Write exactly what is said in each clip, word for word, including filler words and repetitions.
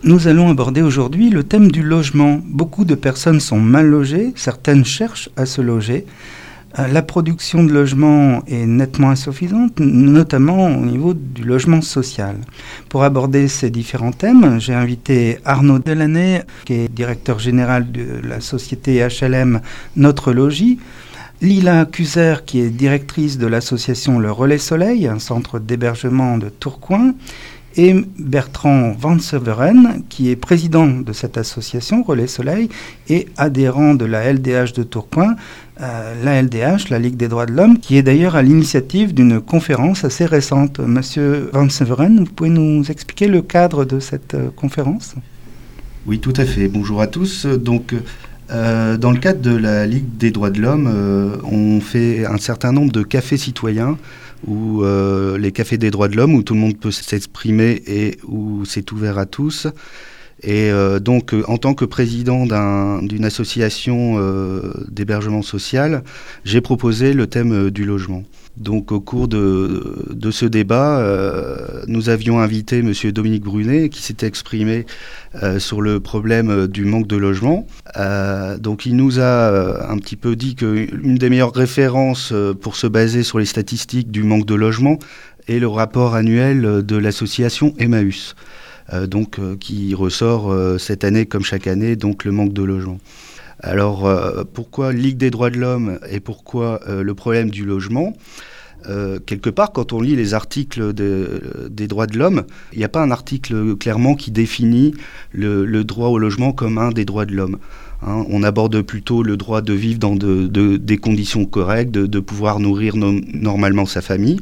Nous allons aborder aujourd'hui le thème du logement. Beaucoup de personnes sont mal logées, certaines cherchent à se loger. La production de logements est nettement insuffisante, notamment au niveau du logement social. Pour aborder ces différents thèmes, j'ai invité Arnaud Delaney, qui est directeur général de la société H L M Notre Logis, Lila Cuser, qui est directrice de l'association Le Relais Soleil, un centre d'hébergement de Tourcoing, et Bertrand Van Severen, qui est président de cette association Relais Soleil et adhérent de la L D H de Tourcoing, euh, la L D H, la Ligue des droits de l'homme, qui est d'ailleurs à l'initiative d'une conférence assez récente. Monsieur Van Severen, vous pouvez nous expliquer le cadre de cette euh, conférence ? Oui, tout à fait. Bonjour à tous. Donc, euh, dans le cadre de la Ligue des droits de l'homme, euh, on fait un certain nombre de cafés citoyens où euh, les cafés des droits de l'homme, où tout le monde peut s'exprimer et où c'est ouvert à tous. Et euh, donc, euh, en tant que président d'un, d'une association euh, d'hébergement social, j'ai proposé le thème euh, du logement. Donc, au cours de, de ce débat, euh, nous avions invité M. Dominique Brunet, qui s'était exprimé euh, sur le problème euh, du manque de logement. Euh, donc, il nous a euh, un petit peu dit qu'une des meilleures références euh, pour se baser sur les statistiques du manque de logement est le rapport annuel de l'association Emmaüs, euh, donc, euh, qui ressort euh, cette année, comme chaque année, donc le manque de logement. Alors, euh, pourquoi Ligue des droits de l'homme et pourquoi euh, le problème du logement ? euh, Quelque part, quand on lit les articles de, des droits de l'homme, il n'y a pas un article clairement qui définit le, le droit au logement comme un des droits de l'homme. Hein, on aborde plutôt le droit de vivre dans de, de, des conditions correctes, de, de pouvoir nourrir no- normalement sa famille.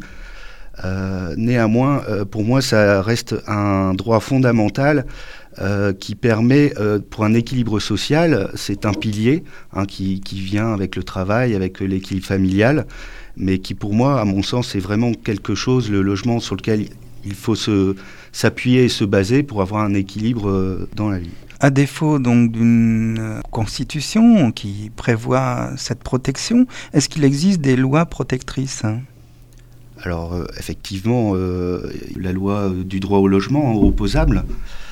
Euh, néanmoins, euh, pour moi, ça reste un droit fondamental Euh, qui permet, euh, pour un équilibre social, c'est un pilier hein, qui, qui vient avec le travail, avec l'équilibre familial, mais qui pour moi, à mon sens, est vraiment quelque chose, le logement sur lequel il faut se, s'appuyer et se baser pour avoir un équilibre euh, dans la vie. À défaut donc d'une euh, constitution qui prévoit cette protection, est-ce qu'il existe des lois protectrices ? Alors, euh, effectivement, euh, la loi du droit au logement opposable.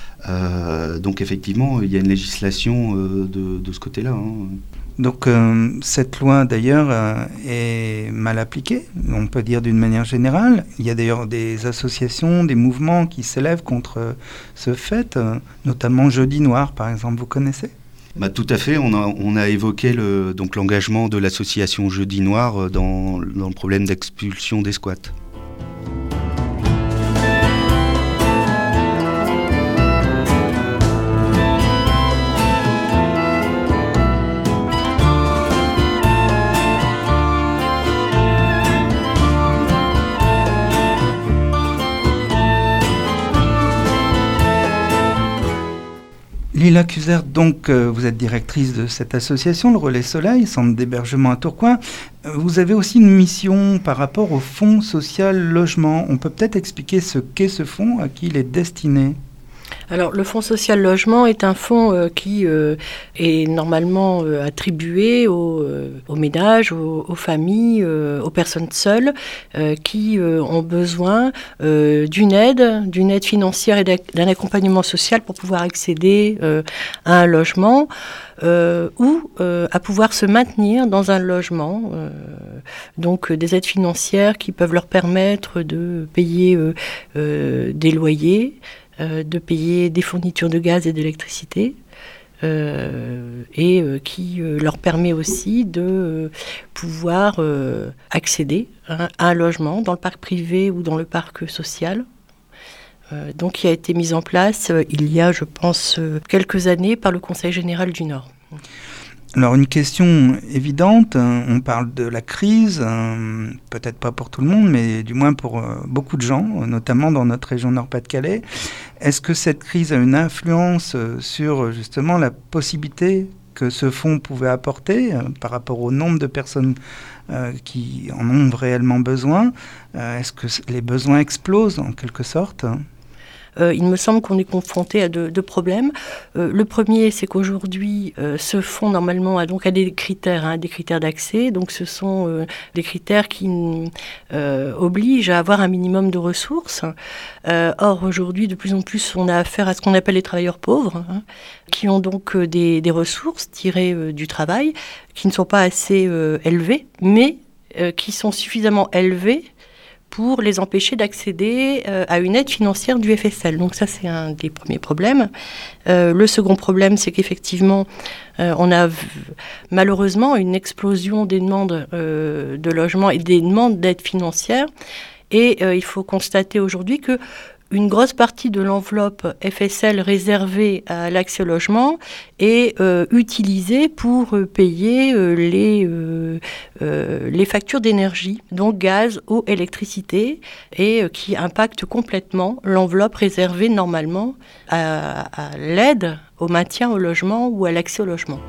Euh, donc effectivement, il y a une législation euh, de, de ce côté-là. Hein. Donc euh, cette loi d'ailleurs euh, est mal appliquée, on peut dire d'une manière générale. Il y a d'ailleurs des associations, des mouvements qui s'élèvent contre ce fait, euh, notamment Jeudi Noir par exemple, vous connaissez ? Bah, tout à fait, on a, on a évoqué le, donc, l'engagement de l'association Jeudi Noir dans, dans le problème d'expulsion des squats. Lila Cuser, donc euh, vous êtes directrice de cette association, le Relais Soleil, centre d'hébergement à Tourcoing. Euh, vous avez aussi une mission par rapport au Fonds social logement. On peut peut-être expliquer ce qu'est ce fonds, à qui il est destiné ? Alors, le Fonds social logement est un fonds euh, qui euh, est normalement euh, attribué aux, euh, aux ménages, aux, aux familles, euh, aux personnes seules euh, qui euh, ont besoin euh, d'une aide, d'une aide financière et d'un accompagnement social pour pouvoir accéder euh, à un logement euh, ou euh, à pouvoir se maintenir dans un logement. Euh, donc, euh, des aides financières qui peuvent leur permettre de payer euh, euh, des loyers, de payer des fournitures de gaz et d'électricité euh, et euh, qui euh, leur permet aussi de euh, pouvoir euh, accéder à, à un logement dans le parc privé ou dans le parc social. Euh, donc, qui a été mis en place euh, il y a, je pense, euh, quelques années par le Conseil général du Nord. Alors une question évidente, on parle de la crise, peut-être pas pour tout le monde, mais du moins pour beaucoup de gens, notamment dans notre région Nord-Pas-de-Calais. Est-ce que cette crise a une influence sur justement la possibilité que ce fonds pouvait apporter par rapport au nombre de personnes qui en ont réellement besoin ? Est-ce que les besoins explosent en quelque sorte ? euh, il me semble qu'on est confronté à deux, deux problèmes. Euh, le premier, c'est qu'aujourd'hui, euh, ce fonds normalement a donc à des critères, hein, des critères d'accès. Donc ce sont euh, des critères qui euh, obligent à avoir un minimum de ressources. Euh, or, aujourd'hui, de plus en plus, on a affaire à ce qu'on appelle les travailleurs pauvres, hein, qui ont donc euh, des, des ressources tirées euh, du travail, qui ne sont pas assez euh, élevées, mais euh, qui sont suffisamment élevées pour les empêcher d'accéder euh, à une aide financière du F S L. Donc ça, c'est un des premiers problèmes. Euh, le second problème, c'est qu'effectivement, euh, on a v- malheureusement une explosion des demandes euh, de logement et des demandes d'aide financière. Et euh, il faut constater aujourd'hui que une grosse partie de l'enveloppe F S L réservée à l'accès au logement est euh, utilisée pour euh, payer euh, les, euh, euh, les factures d'énergie, donc gaz, eau, électricité, et euh, qui impacte complètement l'enveloppe réservée normalement à, à l'aide au maintien au logement ou à l'accès au logement.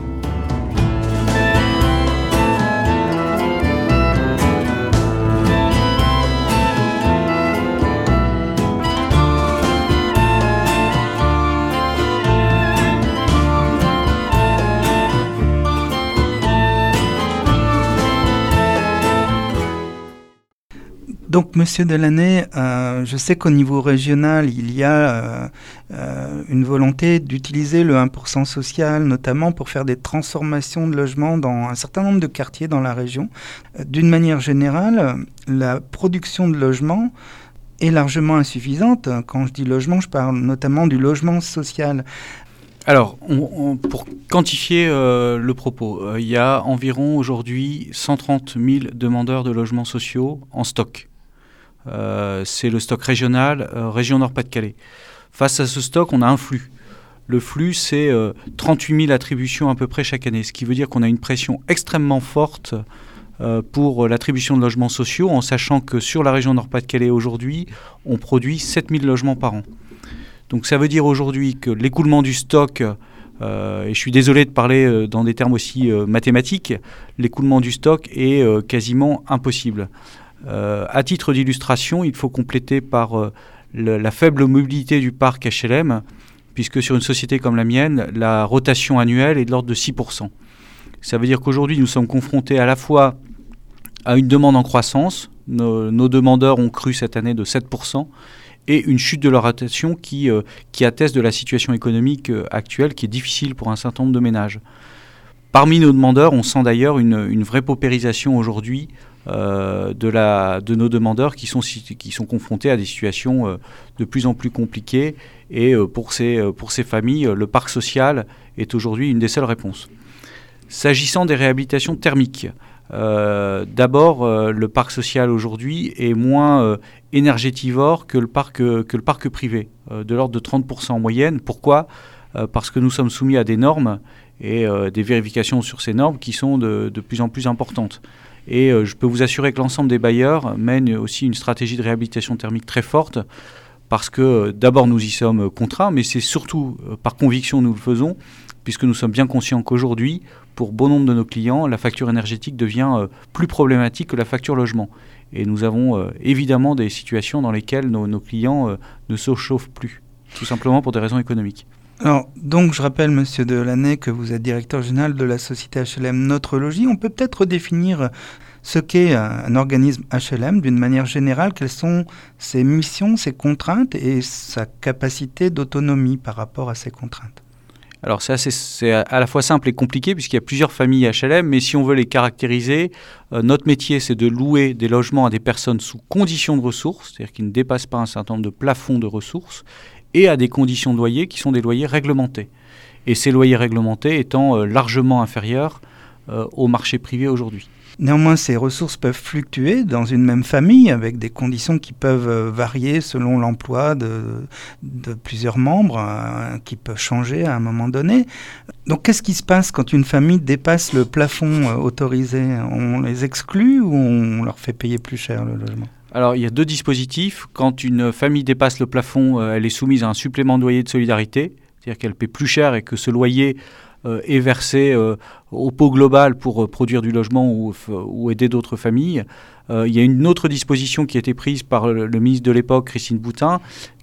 Donc, Monsieur Delaney, euh, je sais qu'au niveau régional, il y a euh, euh, une volonté d'utiliser le un pour cent social, notamment pour faire des transformations de logements dans un certain nombre de quartiers dans la région. Euh, d'une manière générale, la production de logements est largement insuffisante. Quand je dis logement, je parle notamment du logement social. Alors, on, on, pour quantifier euh, le propos, euh, il y a environ aujourd'hui cent trente mille demandeurs de logements sociaux en stock. Euh, c'est le stock régional, euh, région Nord-Pas-de-Calais. Face à ce stock, on a un flux. Le flux, c'est euh, trente-huit mille attributions à peu près chaque année, ce qui veut dire qu'on a une pression extrêmement forte euh, pour l'attribution de logements sociaux, en sachant que sur la région Nord-Pas-de-Calais aujourd'hui, on produit sept mille logements par an. Donc ça veut dire aujourd'hui que l'écoulement du stock, euh, et je suis désolé de parler euh, dans des termes aussi euh, mathématiques, l'écoulement du stock est euh, quasiment impossible. Euh, à titre d'illustration, il faut compléter par euh, le, la faible mobilité du parc H L M, puisque sur une société comme la mienne, la rotation annuelle est de l'ordre de six pour cent. Ça veut dire qu'aujourd'hui, nous sommes confrontés à la fois à une demande en croissance, nos, nos demandeurs ont cru cette année de sept pour cent, et une chute de leur rotation qui, euh, qui atteste de la situation économique euh, actuelle, qui est difficile pour un certain nombre de ménages. Parmi nos demandeurs, on sent d'ailleurs une, une vraie paupérisation aujourd'hui euh, de, la, de nos demandeurs qui sont, qui sont confrontés à des situations euh, de plus en plus compliquées. Et euh, pour, ces, euh, pour ces familles, euh, le parc social est aujourd'hui une des seules réponses. S'agissant des réhabilitations thermiques, euh, d'abord, euh, le parc social aujourd'hui est moins euh, énergétivore que le parc, euh, que le parc privé, euh, de l'ordre de trente pour cent en moyenne. Pourquoi ? euh, Parce que nous sommes soumis à des normes et euh, des vérifications sur ces normes qui sont de, de plus en plus importantes. Et euh, je peux vous assurer que l'ensemble des bailleurs mènent aussi une stratégie de réhabilitation thermique très forte, parce que euh, d'abord nous y sommes contraints, mais c'est surtout euh, par conviction nous le faisons, puisque nous sommes bien conscients qu'aujourd'hui, pour bon nombre de nos clients, la facture énergétique devient euh, plus problématique que la facture logement. Et nous avons euh, évidemment des situations dans lesquelles nos, nos clients euh, ne se chauffent plus, tout simplement pour des raisons économiques. Alors, donc, je rappelle, Monsieur Delaney, que vous êtes directeur général de la société H L M Notre Logis. On peut peut-être redéfinir ce qu'est un, un organisme H L M d'une manière générale. Quelles sont ses missions, ses contraintes et sa capacité d'autonomie par rapport à ces contraintes ? Alors c'est, assez, c'est à la fois simple et compliqué puisqu'il y a plusieurs familles H L M, mais si on veut les caractériser, euh, notre métier c'est de louer des logements à des personnes sous conditions de ressources, c'est-à-dire qui ne dépassent pas un certain nombre de plafonds de ressources, et à des conditions de loyer qui sont des loyers réglementés. Et ces loyers réglementés étant euh, largement inférieurs euh, au marché privé aujourd'hui. Néanmoins, ces ressources peuvent fluctuer dans une même famille avec des conditions qui peuvent varier selon l'emploi de, de plusieurs membres, euh, qui peuvent changer à un moment donné. Donc, qu'est-ce qui se passe quand une famille dépasse le plafond euh, autorisé ? On les exclut ou on leur fait payer plus cher le logement ? Alors, il y a deux dispositifs. Quand une famille dépasse le plafond, euh, elle est soumise à un supplément de loyer de solidarité, c'est-à-dire qu'elle paie plus cher et que ce loyer Euh, est versé euh, au pot global pour euh, produire du logement ou, ou aider d'autres familles. Euh, il y a une autre disposition qui a été prise par le, le ministre de l'époque, Christine Boutin,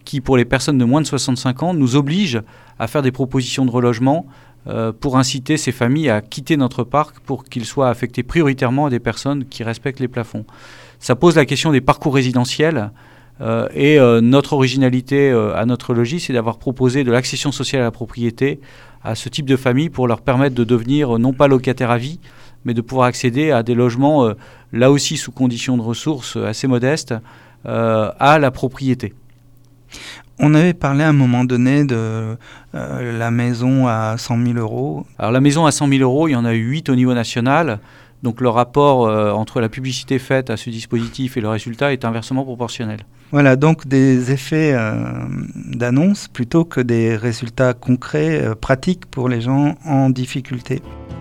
qui, pour les personnes de moins de soixante-cinq ans, nous oblige à faire des propositions de relogement euh, pour inciter ces familles à quitter notre parc pour qu'ils soient affectés prioritairement à des personnes qui respectent les plafonds. Ça pose la question des parcours résidentiels euh, et euh, notre originalité euh, à notre logis, c'est d'avoir proposé de l'accession sociale à la propriété à ce type de famille pour leur permettre de devenir euh, non pas locataires à vie, mais de pouvoir accéder à des logements, euh, là aussi sous conditions de ressources euh, assez modestes, euh, à la propriété. On avait parlé à un moment donné de euh, la maison à cent mille euros. Alors la maison à cent mille euros, il y en a eu huit au niveau national. Donc le rapport euh, entre la publicité faite à ce dispositif et le résultat est inversement proportionnel. Voilà, donc des effets euh, d'annonce plutôt que des résultats concrets, euh, pratiques pour les gens en difficulté.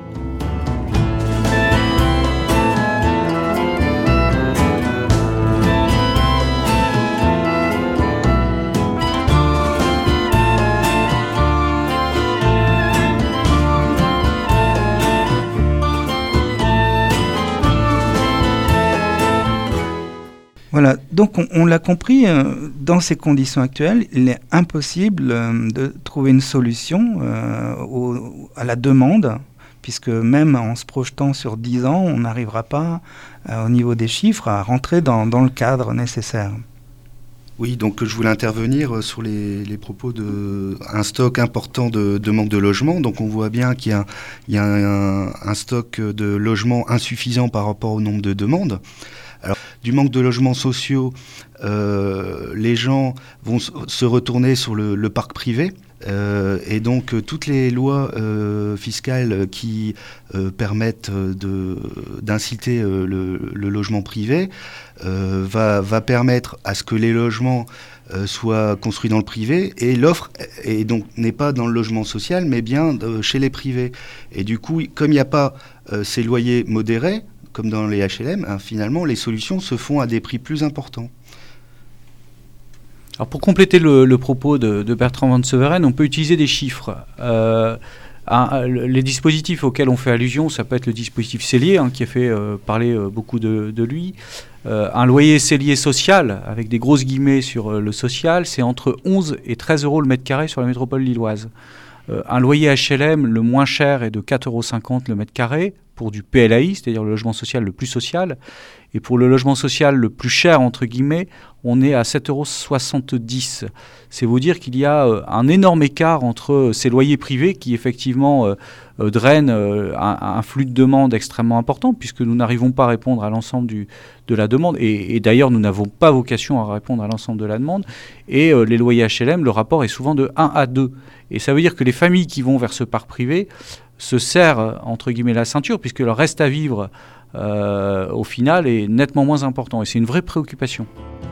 Voilà, donc on, on l'a compris, euh, dans ces conditions actuelles, il est impossible euh, de trouver une solution euh, au, à la demande, puisque même en se projetant sur dix ans, on n'arrivera pas, euh, au niveau des chiffres, à rentrer dans, dans le cadre nécessaire. Oui, donc je voulais intervenir sur les, les propos d'un stock important de, de manque de logement. Donc on voit bien qu'il y a, il y a un, un stock de logements insuffisant par rapport au nombre de demandes. Alors, du manque de logements sociaux, euh, les gens vont se retourner sur le, le parc privé. Euh, et donc, euh, toutes les lois euh, fiscales qui euh, permettent de, d'inciter euh, le, le logement privé euh, va, va permettre à ce que les logements euh, soient construits dans le privé, et l'offre et donc n'est pas dans le logement social, mais bien euh, chez les privés. Et du coup, comme il n'y a pas euh, ces loyers modérés, comme dans les H L M, hein, finalement, les solutions se font à des prix plus importants. Alors pour compléter le, le propos de, de Bertrand Van Severen, on peut utiliser des chiffres. Euh, un, les dispositifs auxquels on fait allusion, ça peut être le dispositif Cellier, hein, qui a fait euh, parler euh, beaucoup de, de lui. Euh, un loyer Cellier social, avec des grosses guillemets sur euh, le social, c'est entre onze et treize euros le mètre carré sur la métropole lilloise. Euh, un loyer H L M, le moins cher, est de quatre euros cinquante le mètre carré pour du P L A I, c'est-à-dire le logement social le plus social. Et pour le logement social le plus cher, entre guillemets, on est à sept euros soixante-dix. C'est vous dire qu'il y a euh, un énorme écart entre euh, ces loyers privés qui, effectivement, euh, euh, drainent euh, un, un flux de demande extrêmement important, puisque nous n'arrivons pas à répondre à l'ensemble du, de la demande. Et, et d'ailleurs, nous n'avons pas vocation à répondre à l'ensemble de la demande. Et euh, les loyers H L M, le rapport est souvent de un à deux. Et ça veut dire que les familles qui vont vers ce parc privé se serrent, entre guillemets, la ceinture, puisque leur reste à vivre, euh, au final, est nettement moins important. Et c'est une vraie préoccupation.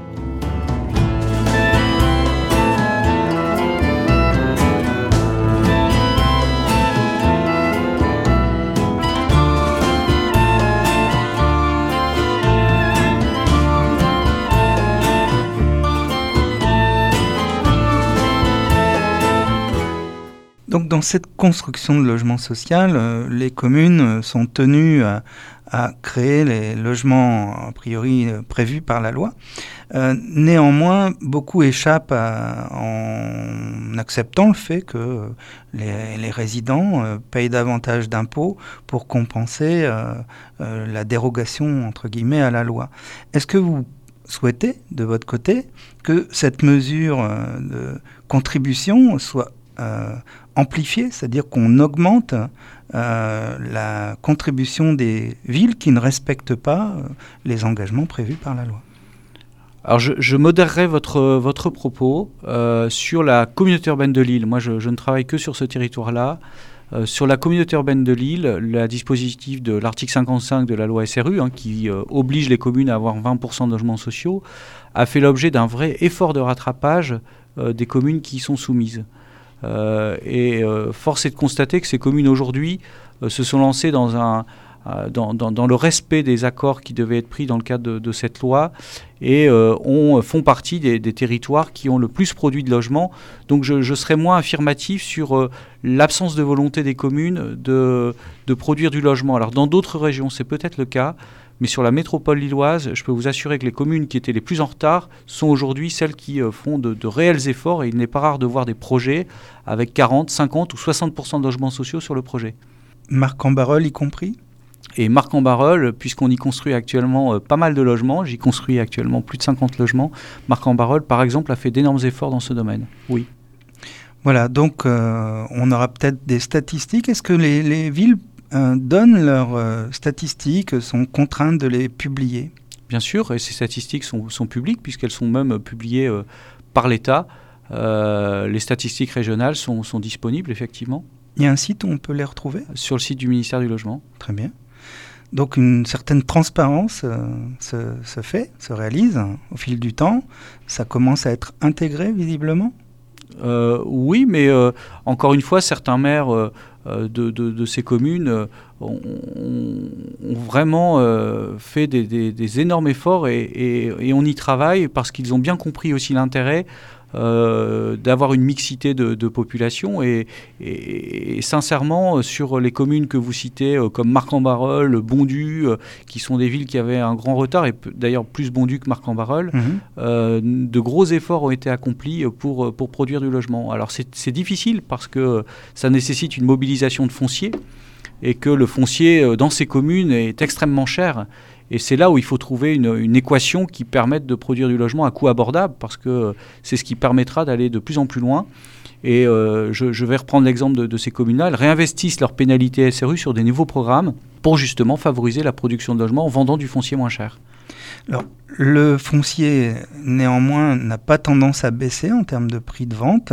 Donc dans cette construction de logement social, euh, les communes euh, sont tenues à, à créer les logements a priori euh, prévus par la loi. Euh, néanmoins, beaucoup échappent à, en acceptant le fait que les, les résidents euh, payent davantage d'impôts pour compenser euh, euh, la dérogation, entre guillemets, à la loi. Est-ce que vous souhaitez, de votre côté, que cette mesure euh, de contribution soit euh, amplifiée, c'est-à-dire qu'on augmente euh, la contribution des villes qui ne respectent pas euh, les engagements prévus par la loi? Alors je, je modérerai votre, votre propos euh, sur la communauté urbaine de Lille. Moi, je, je ne travaille que sur ce territoire-là. Euh, sur la communauté urbaine de Lille, le dispositif de l'article cinquante-cinq de la loi S R U, hein, qui euh, oblige les communes à avoir vingt pour cent de logements sociaux, a fait l'objet d'un vrai effort de rattrapage euh, des communes qui y sont soumises. Euh, et euh, force est de constater que ces communes aujourd'hui euh, se sont lancées dans, un, euh, dans, dans, dans le respect des accords qui devaient être pris dans le cadre de, de cette loi et euh, on, font partie des, des territoires qui ont le plus produit de logements. Donc je, je serais moins affirmatif sur euh, l'absence de volonté des communes de, de produire du logement. Alors dans d'autres régions, c'est peut-être le cas, mais sur la métropole lilloise, je peux vous assurer que les communes qui étaient les plus en retard sont aujourd'hui celles qui euh, font de, de réels efforts, et il n'est pas rare de voir des projets avec quarante, cinquante ou soixante pour cent de logements sociaux sur le projet. Marcq-en-Barœul y compris ? Et Marcq-en-Barœul, puisqu'on y construit actuellement euh, pas mal de logements, j'y construis actuellement plus de cinquante logements, Marcq-en-Barœul, par exemple, a fait d'énormes efforts dans ce domaine. Oui. Voilà, donc euh, on aura peut-être des statistiques. Est-ce que les, les villes euh, donnent leurs euh, statistiques, sont contraintes de les publier ? Bien sûr, et ces statistiques sont, sont publiques, puisqu'elles sont même publiées euh, par l'État. Euh, les statistiques régionales sont, sont disponibles, effectivement. Il y a un site où on peut les retrouver ? Sur le site du ministère du Logement. Très bien. Donc une certaine transparence euh, se, se fait, se réalise hein, au fil du temps. Ça commence à être intégré, visiblement ? Euh, oui, mais euh, encore une fois, certains maires euh, de, de, de ces communes euh, ont, ont vraiment euh, fait des, des, des énormes efforts et, et, et on y travaille parce qu'ils ont bien compris aussi l'intérêt euh, d'avoir une mixité de, de population et, et, et sincèrement, sur les communes que vous citez, euh, comme Marcq-en-Barœul, Bondu, euh, qui sont des villes qui avaient un grand retard, et p- d'ailleurs plus Bondu que Marcq-en-Barœul, mmh. euh, de gros efforts ont été accomplis pour, pour produire du logement. Alors c'est, c'est difficile parce que ça nécessite une mobilisation de foncier, et que le foncier dans ces communes est extrêmement cher. Et c'est là où il faut trouver une, une équation qui permette de produire du logement à coût abordable, parce que c'est ce qui permettra d'aller de plus en plus loin. Et euh, je, je vais reprendre l'exemple de, de ces communes-là. Elles réinvestissent leur pénalité S R U sur des nouveaux programmes pour justement favoriser la production de logements en vendant du foncier moins cher. Alors, le foncier, néanmoins, n'a pas tendance à baisser en termes de prix de vente.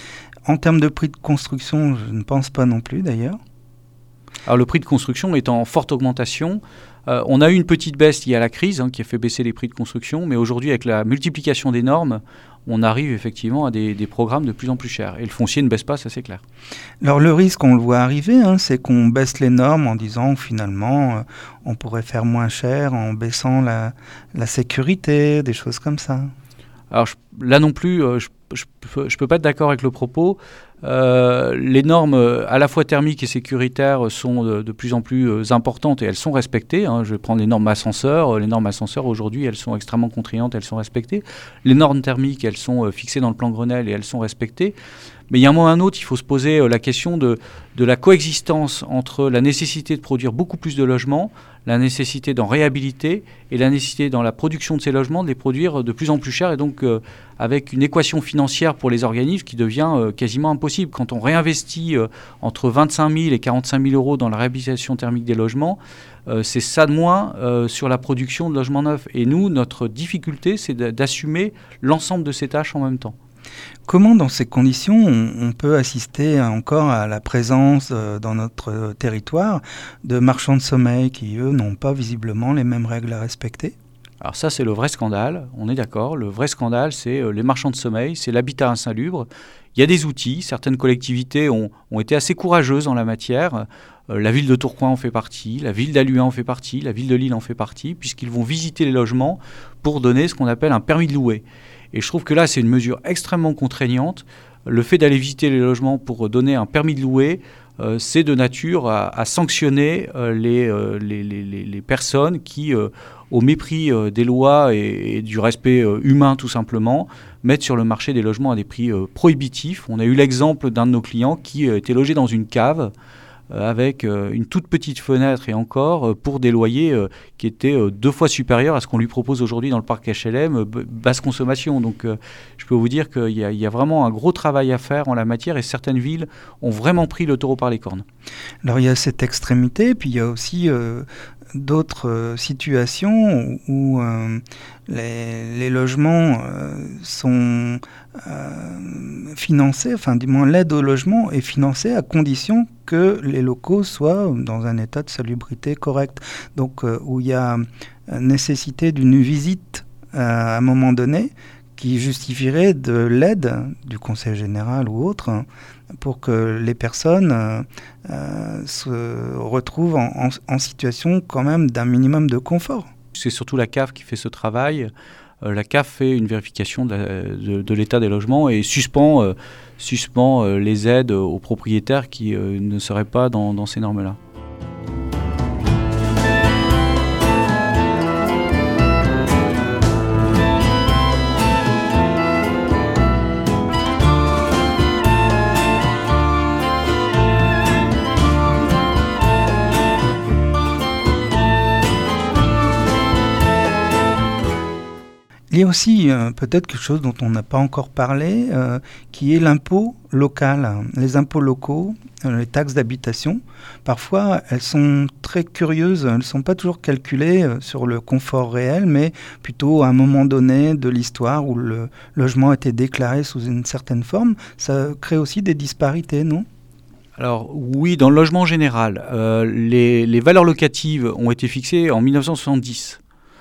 En termes de prix de construction, je ne pense pas non plus d'ailleurs. Alors le prix de construction est en forte augmentation. Euh, on a eu une petite baisse liée à la crise hein, qui a fait baisser les prix de construction, mais aujourd'hui avec la multiplication des normes, on arrive effectivement à des, des programmes de plus en plus chers. Et le foncier ne baisse pas, ça c'est clair. Alors le risque, on le voit arriver, hein, c'est qu'on baisse les normes en disant finalement euh, on pourrait faire moins cher en baissant la, la sécurité, des choses comme ça. Alors je, là non plus, euh, je ne peux pas être d'accord avec le propos. Euh, les normes à la fois thermiques et sécuritaires sont de, de plus en plus euh, importantes et elles sont respectées. Hein. Je vais prendre les normes ascenseurs. Les normes ascenseurs aujourd'hui, elles sont extrêmement contraignantes, elles sont respectées. Les normes thermiques, elles sont euh, fixées dans le plan Grenelle et elles sont respectées. Mais il y a un moment ou un autre, il faut se poser euh, la question de, de la coexistence entre la nécessité de produire beaucoup plus de logements, la nécessité d'en réhabiliter et la nécessité dans la production de ces logements de les produire de plus en plus cher et donc euh, avec une équation financière pour les organismes qui devient euh, quasiment impossible. Quand on réinvestit euh, entre vingt-cinq mille et quarante-cinq mille euros dans la réhabilitation thermique des logements, euh, c'est ça de moins euh, sur la production de logements neufs. Et nous, notre difficulté, c'est d'assumer l'ensemble de ces tâches en même temps. Comment, dans ces conditions, on, on peut assister encore à la présence euh, dans notre euh, territoire de marchands de sommeil qui, eux, n'ont pas visiblement les mêmes règles à respecter ? Alors ça, c'est le vrai scandale, on est d'accord. Le vrai scandale, c'est euh, les marchands de sommeil, c'est l'habitat insalubre. Il y a des outils, certaines collectivités ont, ont été assez courageuses en la matière. Euh, la ville de Tourcoing en fait partie, la ville d'Halluin en fait partie, la ville de Lille en fait partie, puisqu'ils vont visiter les logements pour donner ce qu'on appelle un permis de louer. Et je trouve que là, c'est une mesure extrêmement contraignante. Le fait d'aller visiter les logements pour donner un permis de louer, euh, c'est de nature à, à sanctionner euh, les, euh, les, les, les personnes qui, euh, au mépris euh, des lois et, et du respect euh, humain tout simplement, mettent sur le marché des logements à des prix euh, prohibitifs. On a eu l'exemple d'un de nos clients qui euh, était logé dans une cave avec euh, une toute petite fenêtre et encore euh, pour des loyers euh, qui étaient euh, deux fois supérieurs à ce qu'on lui propose aujourd'hui dans le parc H L M, euh, b- basse consommation. Donc euh, je peux vous dire qu'il y a, il y a vraiment un gros travail à faire en la matière et certaines villes ont vraiment pris le taureau par les cornes. Alors il y a cette extrémité, puis il y a aussi euh, d'autres euh, situations où euh, les, les logements euh, sont euh, financés, enfin du moins l'aide au logement est financée à condition que les locaux soient dans un état de salubrité correct. Donc euh, où il y a nécessité d'une visite euh, à un moment donné qui justifierait de l'aide du conseil général ou autre hein, pour que les personnes euh, euh, se retrouvent en, en, en situation quand même d'un minimum de confort. C'est surtout la C A F qui fait ce travail. Euh, la C A F fait une vérification de, la, de, de l'état des logements et suspend, euh, suspend euh, les aides aux propriétaires qui euh, ne seraient pas dans, dans ces normes-là. Il y a aussi euh, peut-être quelque chose dont on n'a pas encore parlé, euh, qui est l'impôt local. Les impôts locaux, euh, les taxes d'habitation, parfois elles sont très curieuses, elles ne sont pas toujours calculées euh, sur le confort réel, mais plutôt à un moment donné de l'histoire où le logement a été déclaré sous une certaine forme. Ça crée aussi des disparités, non ? Alors oui, dans le logement général, euh, les, les valeurs locatives ont été fixées en dix-neuf cent soixante-dix.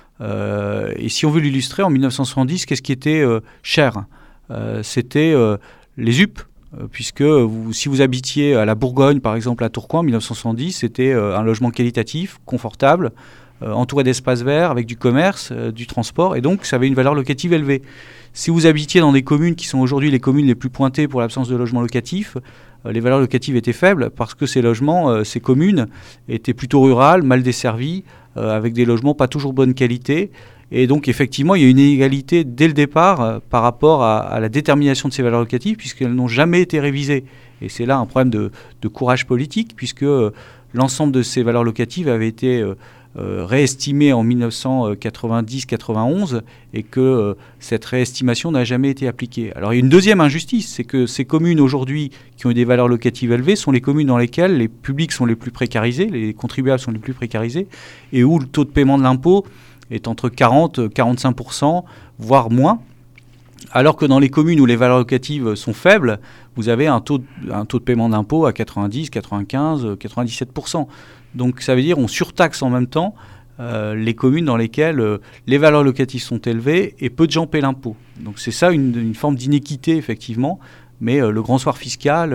Euh, et si on veut l'illustrer, en dix-neuf cent soixante-dix, qu'est-ce qui était euh, cher ? euh, C'était euh, les U P, euh, puisque vous, si vous habitiez à la Bourgogne, par exemple à Tourcoing, en dix-neuf cent soixante-dix, c'était euh, un logement qualitatif, confortable, euh, entouré d'espaces verts, avec du commerce, euh, du transport, et donc ça avait une valeur locative élevée. Si vous habitiez dans des communes qui sont aujourd'hui les communes les plus pointées pour l'absence de logement locatif, euh, les valeurs locatives étaient faibles parce que ces logements, euh, ces communes, étaient plutôt rurales, mal desservies, euh, avec des logements pas toujours bonne qualité. Et donc effectivement, il y a une inégalité dès le départ euh, par rapport à, à la détermination de ces valeurs locatives, puisqu'elles n'ont jamais été révisées. Et c'est là un problème de, de courage politique, puisque euh, l'ensemble de ces valeurs locatives avait été euh, Euh, réestimé en dix-neuf cent quatre-vingt-dix quatre-vingt-onze et que euh, cette réestimation n'a jamais été appliquée. Alors il y a une deuxième injustice, c'est que ces communes aujourd'hui qui ont des valeurs locatives élevées sont les communes dans lesquelles les publics sont les plus précarisés, les contribuables sont les plus précarisés et où le taux de paiement de l'impôt est entre quarante et quarante-cinq pour cent, voire moins. Alors que dans les communes où les valeurs locatives sont faibles, vous avez un taux de, un taux de paiement d'impôt à quatre-vingt-dix, quatre-vingt-quinze, quatre-vingt-dix-sept pour cent. Donc ça veut dire qu'on surtaxe en même temps euh, les communes dans lesquelles euh, les valeurs locatives sont élevées et peu de gens paient l'impôt. Donc c'est ça une, une forme d'iniquité effectivement, mais euh, le grand soir fiscal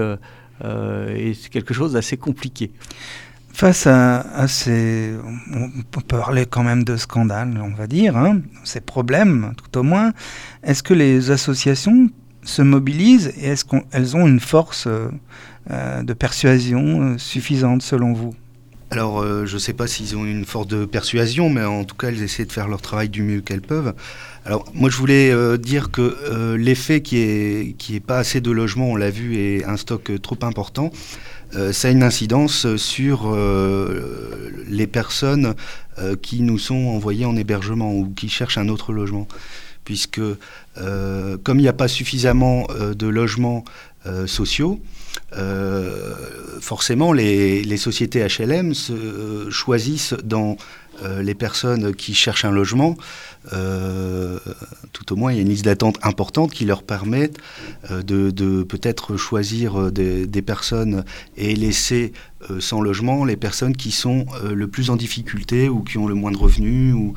euh, est quelque chose d'assez compliqué. Face à, à ces... On peut parler quand même de scandale, on va dire, hein, ces problèmes tout au moins, est-ce que les associations se mobilisent et est-ce qu'elles ont une force euh, de persuasion euh, suffisante selon vous ? Alors, euh, je ne sais pas s'ils ont une force de persuasion, mais en tout cas, elles essaient de faire leur travail du mieux qu'elles peuvent. Alors, moi, je voulais euh, dire que euh, l'effet qui est, qui est pas assez de logements, on l'a vu, et un stock trop important, euh, ça a une incidence sur euh, les personnes euh, qui nous sont envoyées en hébergement ou qui cherchent un autre logement. Puisque, euh, comme il n'y a pas suffisamment euh, de logements euh, sociaux, Euh, forcément, les, les sociétés H L M se, euh, choisissent dans euh, les personnes qui cherchent un logement, euh, tout au moins il y a une liste d'attente importante qui leur permet euh, de, de peut-être choisir des, des personnes et laisser euh, sans logement les personnes qui sont euh, le plus en difficulté ou qui ont le moins de revenus. Ou...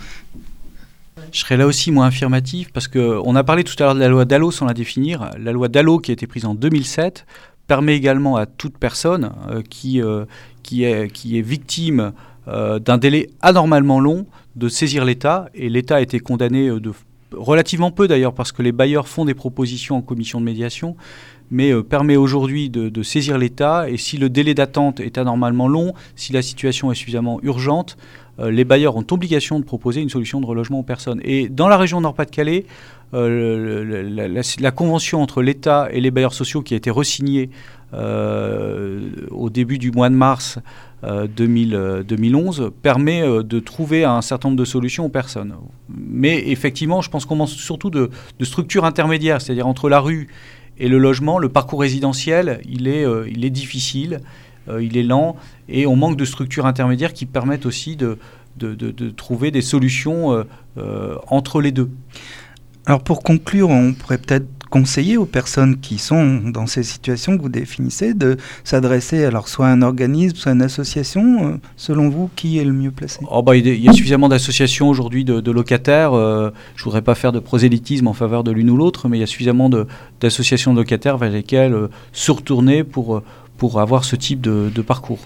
Je serais là aussi moins affirmatif parce qu'on a parlé tout à l'heure de la loi Dallot sans la définir. La loi Dallot qui a été prise en deux mille sept permet également à toute personne euh, qui, euh, qui, est, qui est victime euh, d'un délai anormalement long de saisir l'État. Et l'État a été condamné de relativement peu d'ailleurs parce que les bailleurs font des propositions en commission de médiation, mais euh, permet aujourd'hui de, de saisir l'État. Et si le délai d'attente est anormalement long, si la situation est suffisamment urgente, euh, les bailleurs ont obligation de proposer une solution de relogement aux personnes. Et dans la région Nord-Pas-de-Calais, Euh, la, la, la convention entre l'État et les bailleurs sociaux qui a été re-signée euh, au début du mois de mars euh, deux mille, euh, deux mille onze permet euh, de trouver un certain nombre de solutions aux personnes. Mais effectivement, je pense qu'on manque surtout de, de structures intermédiaires, c'est-à-dire entre la rue et le logement, le parcours résidentiel, il est, euh, il est difficile, euh, il est lent, et on manque de structures intermédiaires qui permettent aussi de, de, de, de trouver des solutions euh, euh, entre les deux. Alors pour conclure, on pourrait peut-être conseiller aux personnes qui sont dans ces situations que vous définissez de s'adresser alors soit à un organisme, soit à une association. Selon vous, qui est le mieux placé ? Oh bah, il y a suffisamment d'associations aujourd'hui de, de locataires. Euh, je ne voudrais pas faire de prosélytisme en faveur de l'une ou l'autre, mais il y a suffisamment de, d'associations de locataires vers lesquelles euh, se retourner pour, pour avoir ce type de, de parcours.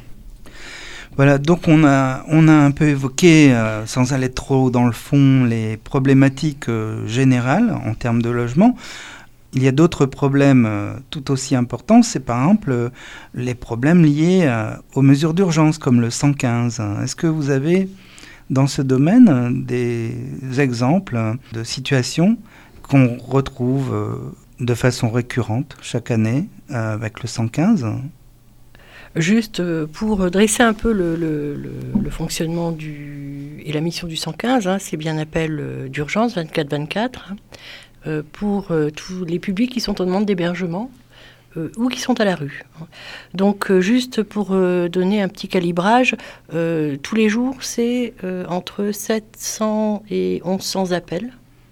Voilà, donc on a, on a un peu évoqué, euh, sans aller trop dans le fond, les problématiques euh, générales en termes de logement. Il y a d'autres problèmes euh, tout aussi importants, c'est par exemple euh, les problèmes liés euh, aux mesures d'urgence, comme le cent quinze. Est-ce que vous avez, dans ce domaine, euh, des exemples de situations qu'on retrouve euh, de façon récurrente chaque année euh, avec le cent quinze ? Juste pour dresser un peu le, le, le, le fonctionnement du, et la mission du cent quinze, hein, c'est bien un appel d'urgence vingt-quatre vingt-quatre hein, pour euh, tous les publics qui sont en demande d'hébergement euh, ou qui sont à la rue. Donc euh, juste pour euh, donner un petit calibrage, euh, tous les jours c'est euh, entre sept cents et mille cent appels,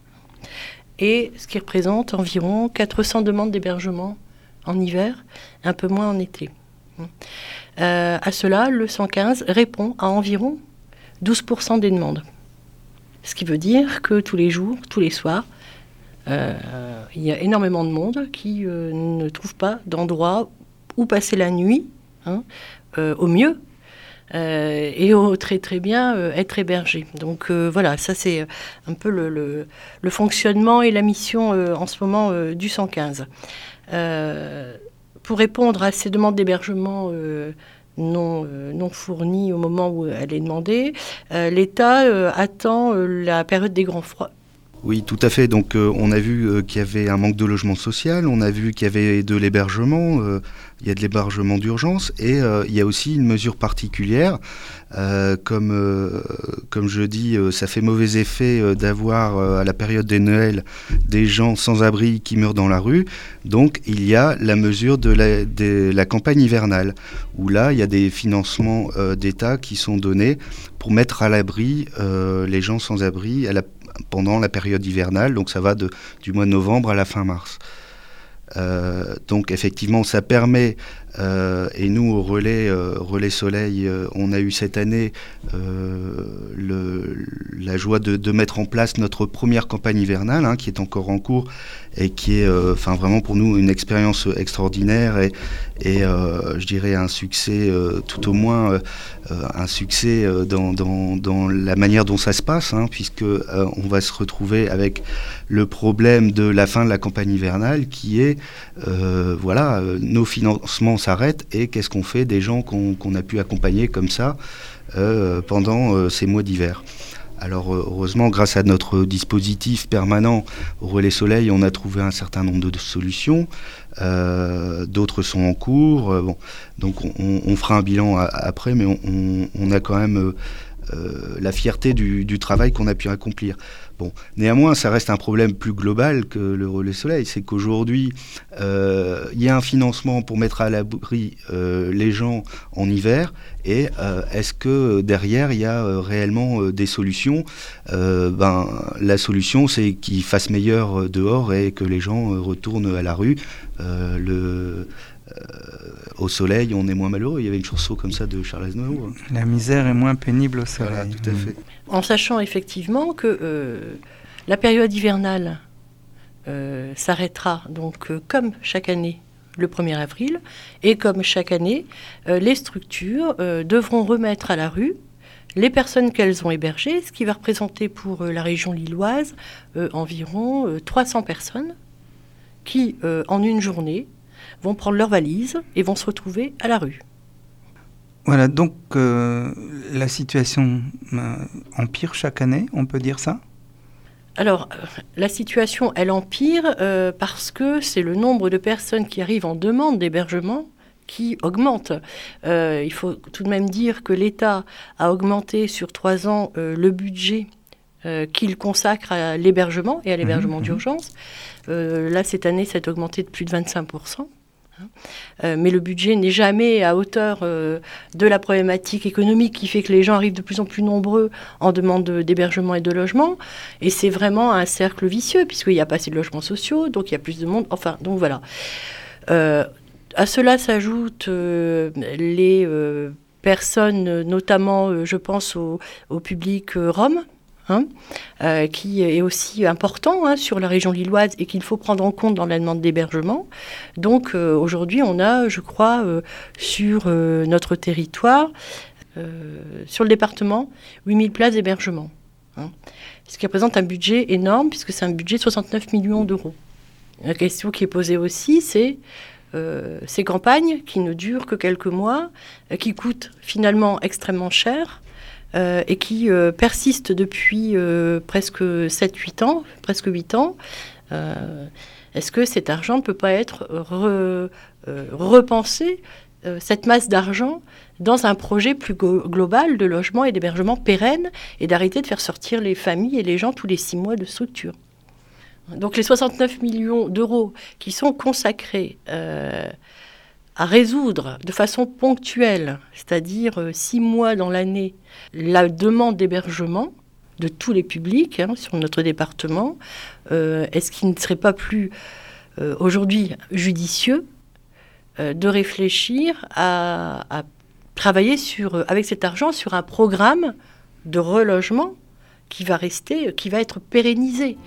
et ce qui représente environ quatre cents demandes d'hébergement en hiver, un peu moins en été. Euh, à cela, le cent quinze répond à environ douze pour cent des demandes. Ce qui veut dire que tous les jours, tous les soirs, euh, il y a énormément de monde qui euh, ne trouve pas d'endroit où passer la nuit, hein, euh, au mieux, euh, et au très très bien euh, être hébergé. Donc euh, voilà, ça c'est un peu le, le, le fonctionnement et la mission euh, en ce moment euh, du cent quinze. Euh, Pour répondre à ces demandes d'hébergement euh, non, euh, non fournies au moment où elle est demandée, euh, l'État euh, attend euh, la période des grands froids. Oui, tout à fait. Donc, euh, on a vu euh, qu'il y avait un manque de logement social, on a vu qu'il y avait de l'hébergement, euh, il y a de l'hébergement d'urgence, et euh, il y a aussi une mesure particulière. Euh, comme, euh, comme je dis, euh, ça fait mauvais effet euh, d'avoir euh, à la période des Noëls des gens sans abri qui meurent dans la rue. Donc, il y a la mesure de la, de la campagne hivernale, où là, il y a des financements euh, d'État qui sont donnés pour mettre à l'abri euh, les gens sans abri à la pendant la période hivernale, donc ça va de, du mois de novembre à la fin mars. Euh, donc effectivement, ça permet, euh, et nous au Relais, euh, Relais Soleil, euh, on a eu cette année euh, le, la joie de, de mettre en place notre première campagne hivernale, hein, qui est encore en cours et qui est, enfin euh, vraiment pour nous une expérience extraordinaire et, et euh, je dirais un succès, euh, tout au moins euh, un succès euh, dans, dans, dans la manière dont ça se passe, hein, puisque euh, on va se retrouver avec le problème de la fin de la campagne hivernale qui est Euh, voilà, euh, nos financements s'arrêtent et qu'est-ce qu'on fait des gens qu'on, qu'on a pu accompagner comme ça euh, pendant euh, ces mois d'hiver. Alors euh, heureusement, grâce à notre dispositif permanent au Relais Soleil, on a trouvé un certain nombre de, de solutions. Euh, d'autres sont en cours. Euh, bon, donc on, on fera un bilan a, après, mais on, on, on a quand même euh, euh, la fierté du, du travail qu'on a pu accomplir. Bon, néanmoins, ça reste un problème plus global que le Relais Soleil. C'est qu'aujourd'hui, euh, il y a un financement pour mettre à l'abri euh, les gens en hiver. Et euh, est-ce que derrière, il y a euh, réellement euh, des solutions ? euh, ben, La solution, c'est qu'il fasse meilleur euh, dehors et que les gens euh, retournent à la rue. Euh, le... Euh, au soleil, on est moins malheureux. Il y avait une chanson comme ça de Charles Aznavour. La misère est moins pénible au soleil. Voilà, tout à fait. En sachant effectivement que euh, la période hivernale euh, s'arrêtera donc euh, comme chaque année le premier avril, et comme chaque année, euh, les structures euh, devront remettre à la rue les personnes qu'elles ont hébergées, ce qui va représenter pour euh, la région lilloise euh, environ euh, trois cents personnes qui, euh, en une journée, vont prendre leurs valises et vont se retrouver à la rue. Voilà, donc euh, la situation euh, empire chaque année, on peut dire ça ? Alors, euh, la situation, elle empire euh, parce que c'est le nombre de personnes qui arrivent en demande d'hébergement qui augmente. Euh, il faut tout de même dire que l'État a augmenté sur trois ans euh, le budget euh, qu'il consacre à l'hébergement et à l'hébergement mmh, d'urgence. Euh, là, cette année, ça a augmenté de plus de vingt-cinq pour cent. Euh, mais le budget n'est jamais à hauteur euh, de la problématique économique qui fait que les gens arrivent de plus en plus nombreux en demande de, d'hébergement et de logement. Et c'est vraiment un cercle vicieux, puisqu'il n'y a pas assez de logements sociaux, donc il y a plus de monde. Enfin, donc voilà. Euh, à cela s'ajoutent euh, les euh, personnes, notamment, euh, je pense au, au public euh, rom, Hein, euh, qui est aussi important hein, sur la région lilloise et qu'il faut prendre en compte dans la demande d'hébergement. Donc euh, aujourd'hui, on a, je crois, euh, sur euh, notre territoire, euh, sur le département, huit mille places d'hébergement. Hein, ce qui représente un budget énorme, puisque c'est un budget de soixante-neuf millions d'euros. La question qui est posée aussi, c'est euh, ces campagnes qui ne durent que quelques mois, euh, qui coûtent finalement extrêmement cher, Euh, et qui euh, persiste depuis euh, presque sept huit ans, presque huit ans. Euh, est-ce que cet argent ne peut pas être re, euh, repensé euh, cette masse d'argent dans un projet plus go- global de logement et d'hébergement pérenne et d'arrêter de faire sortir les familles et les gens tous les six mois de structure. Donc les soixante-neuf millions d'euros qui sont consacrés euh, à résoudre de façon ponctuelle, c'est-à-dire euh, six mois dans l'année, la demande d'hébergement de tous les publics hein, sur notre département, euh, est-ce qu'il ne serait pas plus euh, aujourd'hui judicieux euh, de réfléchir à, à travailler sur, avec cet argent sur un programme de relogement qui va rester, qui va être pérennisé.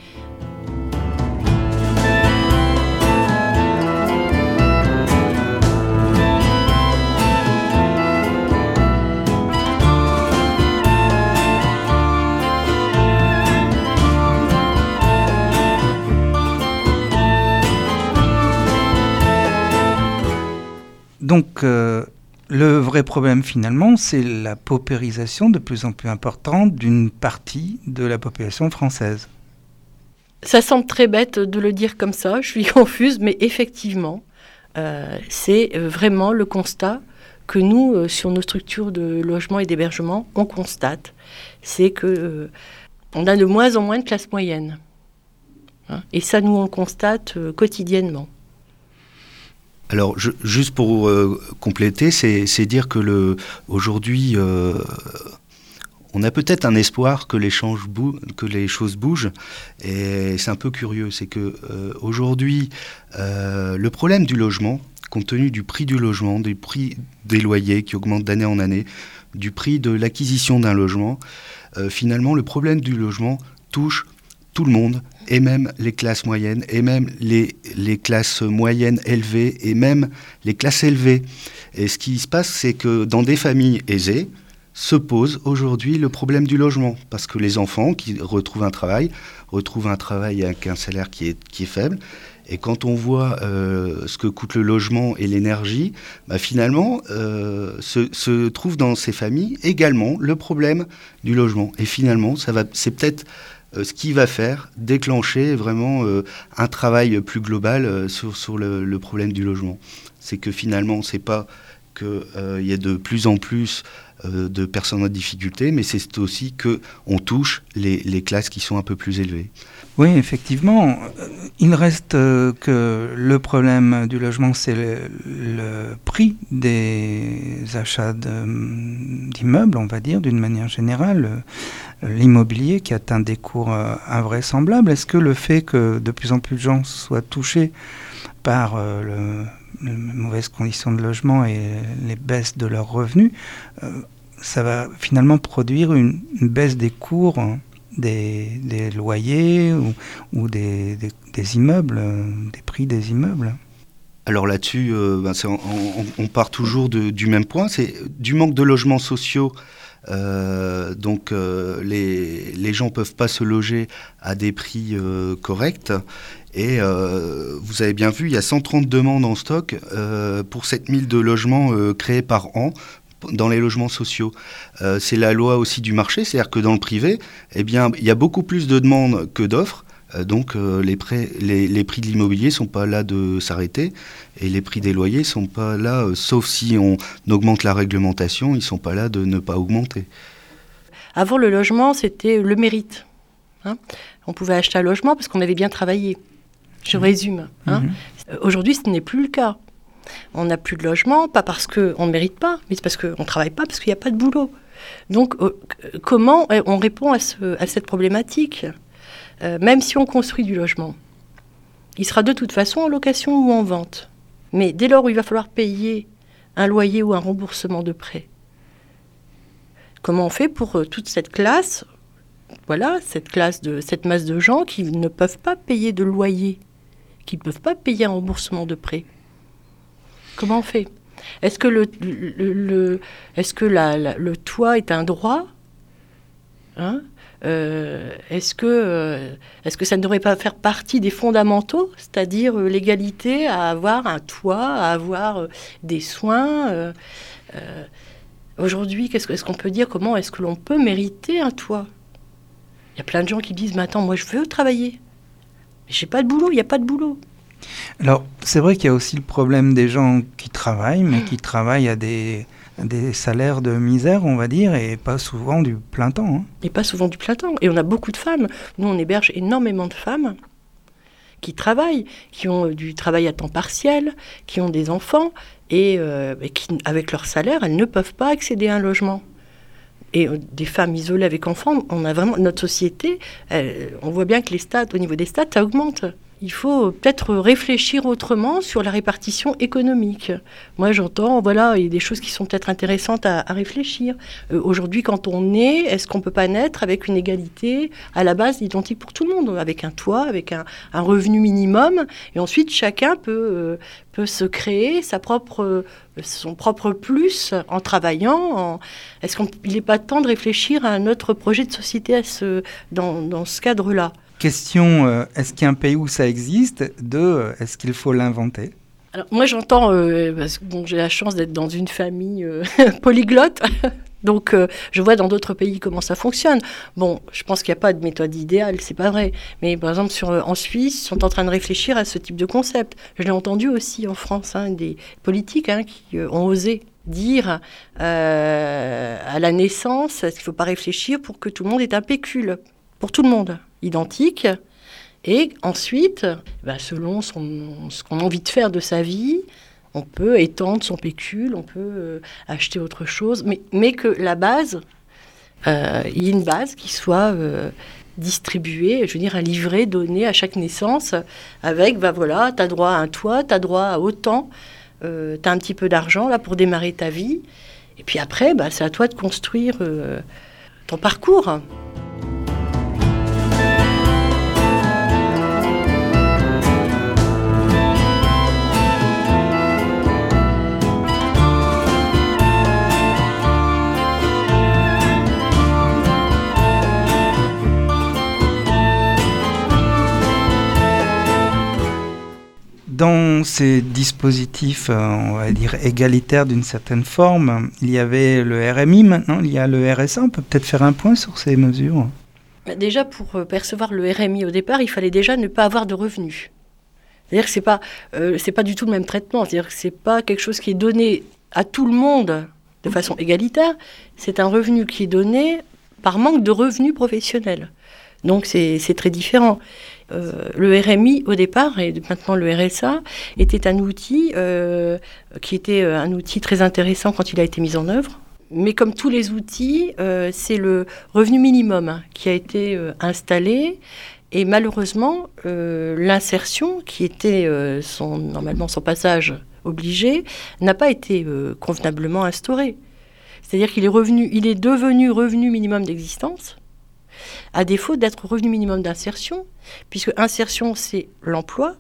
Donc, euh, le vrai problème, finalement, c'est la paupérisation de plus en plus importante d'une partie de la population française. Ça semble très bête de le dire comme ça, je suis confuse, mais effectivement, euh, c'est vraiment le constat que nous, euh, sur nos structures de logement et d'hébergement, on constate. C'est que euh, on a de moins en moins de classe moyenne. Hein, et ça, nous, on le constate euh, quotidiennement. Alors, je, juste pour euh, compléter, c'est, c'est dire que le, aujourd'hui, euh, on a peut-être un espoir que les, changes bou- que les choses bougent, et c'est un peu curieux. C'est que euh, aujourd'hui, euh, le problème du logement, compte tenu du prix du logement, du prix des loyers qui augmentent d'année en année, du prix de l'acquisition d'un logement, euh, finalement, le problème du logement touche tout le monde, et même les classes moyennes, et même les, les classes moyennes élevées, et même les classes élevées. Et ce qui se passe, c'est que dans des familles aisées, se pose aujourd'hui le problème du logement, parce que les enfants qui retrouvent un travail, retrouvent un travail avec un salaire qui est, qui est faible, et quand on voit euh, ce que coûte le logement et l'énergie, bah finalement, euh, se, se trouve dans ces familles également le problème du logement. Et finalement, ça va, c'est peut-être Euh, ce qui va faire déclencher vraiment euh, un travail plus global euh, sur, sur le, le problème du logement. C'est que finalement, c'est pas qu'il euh, y a de plus en plus euh, de personnes en difficulté, mais c'est aussi qu'on touche les, les classes qui sont un peu plus élevées. Oui, effectivement. Il reste euh, que le problème du logement, c'est le, le prix des achats de, d'immeubles, on va dire, d'une manière générale. L'immobilier qui atteint des cours euh, invraisemblables. Est-ce que le fait que de plus en plus de gens soient touchés par euh, le, les mauvaises conditions de logement et les baisses de leurs revenus, euh, ça va finalement produire une, une baisse des cours des, des loyers ou, ou des, des, des immeubles, euh, des prix des immeubles? Alors là-dessus, euh, ben c'est, on, on, on part toujours de, du même point, c'est du manque de logements sociaux. Euh, donc euh, les, les gens ne peuvent pas se loger à des prix euh, corrects et euh, vous avez bien vu, il y a cent trente demandes en stock euh, pour sept mille de logements euh, créés par an dans les logements sociaux. Euh, c'est la loi aussi du marché, c'est-à-dire que dans le privé, eh bien, il y a beaucoup plus de demandes que d'offres. Donc euh, les, prêts, les, les prix de l'immobilier ne sont pas là de s'arrêter et les prix des loyers ne sont pas là, euh, sauf si on augmente la réglementation, ils ne sont pas là de ne pas augmenter. Avant, le logement, c'était le mérite. Hein, on pouvait acheter un logement parce qu'on avait bien travaillé. Je mmh. résume. Hein. Mmh. Aujourd'hui, ce n'est plus le cas. On n'a plus de logement, pas parce qu'on ne mérite pas, mais c'est parce qu'on ne travaille pas, parce qu'il n'y a pas de boulot. Donc, euh, comment on répond à, ce, à cette problématique ? Euh, même si on construit du logement, il sera de toute façon en location ou en vente. Mais dès lors où il va falloir payer un loyer ou un remboursement de prêt, comment on fait pour euh, toute cette classe, voilà, cette classe de cette masse de gens qui ne peuvent pas payer de loyer, qui ne peuvent pas payer un remboursement de prêt? Comment on fait? Est-ce que le, le, le est-ce que la, la, le toit est un droit, hein? Euh, est-ce que, euh, est-ce que ça ne devrait pas faire partie des fondamentaux, c'est-à-dire euh, l'égalité à avoir un toit, à avoir euh, des soins euh, euh, aujourd'hui, qu'est-ce que, est-ce qu'on peut dire, comment est-ce que l'on peut mériter un toit? Il y a plein de gens qui disent, mais attends, moi je veux travailler, mais j'ai pas de boulot, il n'y a pas de boulot. Alors, c'est vrai qu'il y a aussi le problème des gens qui travaillent, mais qui travaillent à des, à des salaires de misère, on va dire, et pas souvent du plein temps. Hein. Et pas souvent du plein temps. Et on a beaucoup de femmes. Nous, on héberge énormément de femmes qui travaillent, qui ont du travail à temps partiel, qui ont des enfants, et, euh, et qui, avec leur salaire, elles ne peuvent pas accéder à un logement. Et euh, des femmes isolées avec enfants, on a vraiment notre société, elle, on voit bien que les stats, au niveau des stats, ça augmente. Il faut peut-être réfléchir autrement sur la répartition économique. Moi, j'entends, voilà, il y a des choses qui sont peut-être intéressantes à, à réfléchir. Euh, aujourd'hui, quand on naît, est-ce qu'on ne peut pas naître avec une égalité à la base identique pour tout le monde, avec un toit, avec un, un revenu minimum, et ensuite chacun peut, euh, peut se créer sa propre, euh, son propre plus en travaillant. En... Est-ce qu'il n'est pas temps de réfléchir à un autre projet de société à ce, dans, dans ce cadre-là ? Question, euh, est-ce qu'il y a un pays où ça existe ? Deux, euh, est-ce qu'il faut l'inventer ? Alors, moi, j'entends, euh, parce que bon, j'ai la chance d'être dans une famille euh, polyglotte, donc euh, je vois dans d'autres pays comment ça fonctionne. Bon, je pense qu'il n'y a pas de méthode idéale, c'est pas vrai. Mais par exemple, sur, en Suisse, ils sont en train de réfléchir à ce type de concept. Je l'ai entendu aussi en France, hein, des politiques hein, qui euh, ont osé dire euh, à la naissance, est-ce qu'il ne faut pas réfléchir pour que tout le monde ait un pécule ? Pour tout le monde, identique. Et ensuite, ben selon son, ce qu'on a envie de faire de sa vie, on peut étendre son pécule, on peut euh, acheter autre chose, mais, mais que la base, euh, il y ait une base qui soit euh, distribuée, je veux dire un livret donné à chaque naissance, avec, ben voilà, tu as droit à un toit, tu as droit à autant, euh, tu as un petit peu d'argent là pour démarrer ta vie, et puis après, ben, c'est à toi de construire euh, ton parcours. Dans ces dispositifs, on va dire, égalitaires d'une certaine forme, il y avait le R M I, maintenant il y a le R S A. On peut peut-être faire un point sur ces mesures. Déjà, pour percevoir le R M I au départ, il fallait déjà ne pas avoir de revenus. C'est-à-dire que ce n'est pas, euh, c'est pas du tout le même traitement. C'est-à-dire que ce n'est pas quelque chose qui est donné à tout le monde de façon égalitaire. C'est un revenu qui est donné par manque de revenus professionnels. Donc c'est, c'est très différent. Euh, le R M I, au départ, et maintenant le R S A, était un outil euh, qui était un outil très intéressant quand il a été mis en œuvre. Mais comme tous les outils, euh, c'est le revenu minimum qui a été euh, installé. Et malheureusement, euh, l'insertion, qui était euh, son, normalement son passage obligé, n'a pas été euh, convenablement instaurée. C'est-à-dire qu'il est, revenu, il est devenu revenu minimum d'existence, à défaut d'être revenu minimum d'insertion, puisque insertion, c'est l'emploi,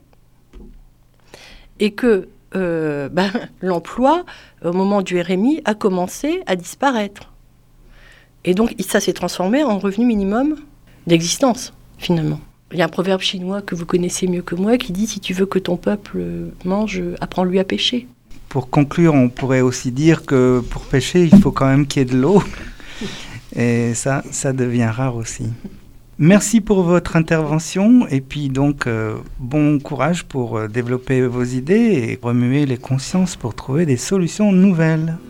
et que euh, ben, l'emploi, au moment du R M I, a commencé à disparaître. Et donc, ça s'est transformé en revenu minimum d'existence, finalement. Il y a un proverbe chinois que vous connaissez mieux que moi qui dit « Si tu veux que ton peuple mange, apprends-lui à pêcher ». Pour conclure, on pourrait aussi dire que pour pêcher, il faut quand même qu'il y ait de l'eau. Et ça, ça devient rare aussi. Merci pour votre intervention et puis donc euh, bon courage pour euh, développer vos idées et remuer les consciences pour trouver des solutions nouvelles.